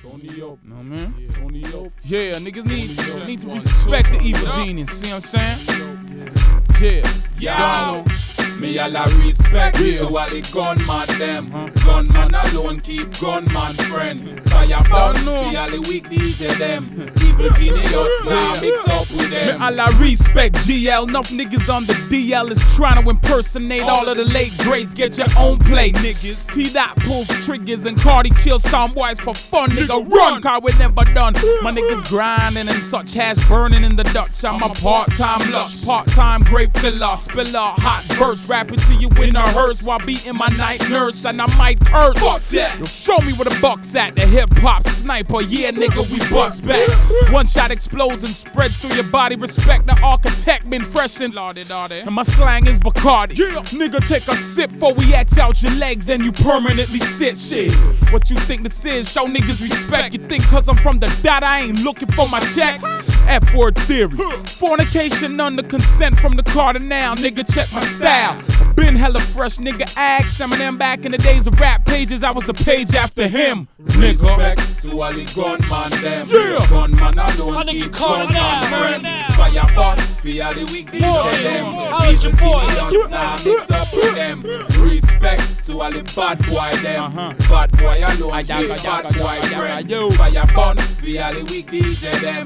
Know what I mean? Yeah, niggas need to respect the evil genius. See what I'm saying? Yeah. Me all a respect to all the gunman them. Gunman alone keep gunman friend. Fire burn for all the weak DJ them. Evil genius now mix up with them. Me all a respect GL. Enough niggas on the DL is trying to impersonate all of the late greats. Get your own play, niggas. T-Dot pulls triggers and Cardi kills some boys for fun. Nigga run, car we never done. My niggas grinding and such hash burning in the Dutch. I'm a part-time lush, part-time great filler. Spiller, hot verse, rapping to you in a hearse while beating my night nurse. And I might curse. Fuck that. Yo, show me where the buck's at. The hip-hop sniper, yeah nigga, we bust back. One shot explodes and spreads through your body. Respect the architect, been fresh since. And my slang is Bacardi. Nigga, take a sip before we X out your legs and you permanently sit. Shit, what you think this is? Show niggas respect. You think cause I'm from the dot I ain't looking for my check? F-word theory. Fornication under consent from the cardinal. Nigga, check my style. Been hella fresh, nigga. Ask Eminem back in the days of rap pages. I was the page after him. Respect to all the gunman them. Gunman alone keep gunman friend. Fire burn for all the weak DJ them. Evil genius now mix up with them. Respect to all the bad boy them. Bad boy alone keep bad boy friend. Fire burn for all the weak DJ them.